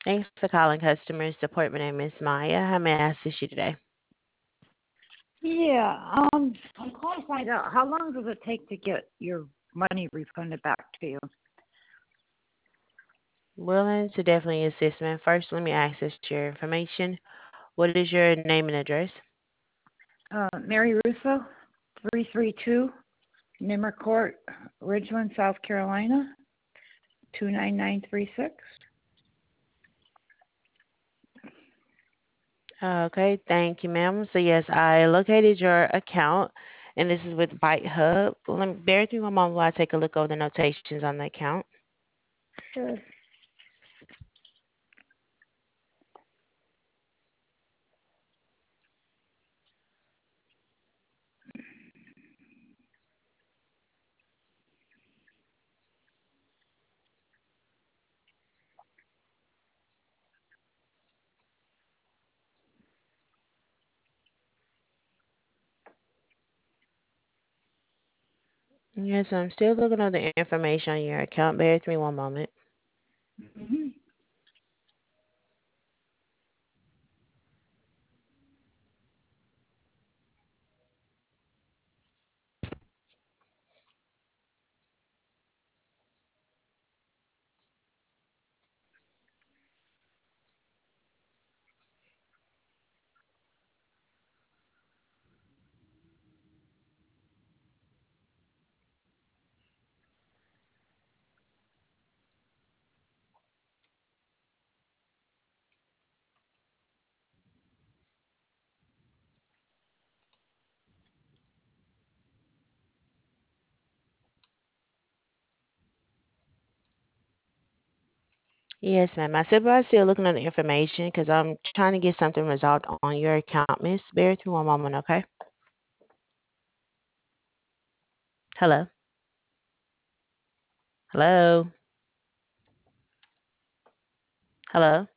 Thanks for calling customer support. My name is Maya. How may I assist you today? Yeah, I'm calling to find out how long does it take to get your money refunded back to you? Willing to definitely assist, man. First, let me access your information. What is your name and address? Mary Russo, 332 Nimmer Court, Ridgeland, South Carolina, 29936. Okay, thank you, ma'am. So yes, I located your account, and this is with Bite Hub. Let me bear with me one moment while I take a look over the notations on the account. Sure. Yes, I'm still looking over the information on your account. Bear with me one moment. Mm-hmm. Yes, ma'am. My supervisor's still looking at the information because I'm trying to get something resolved on your account, miss. Bear with me one moment, okay? Hello? Hello? Hello?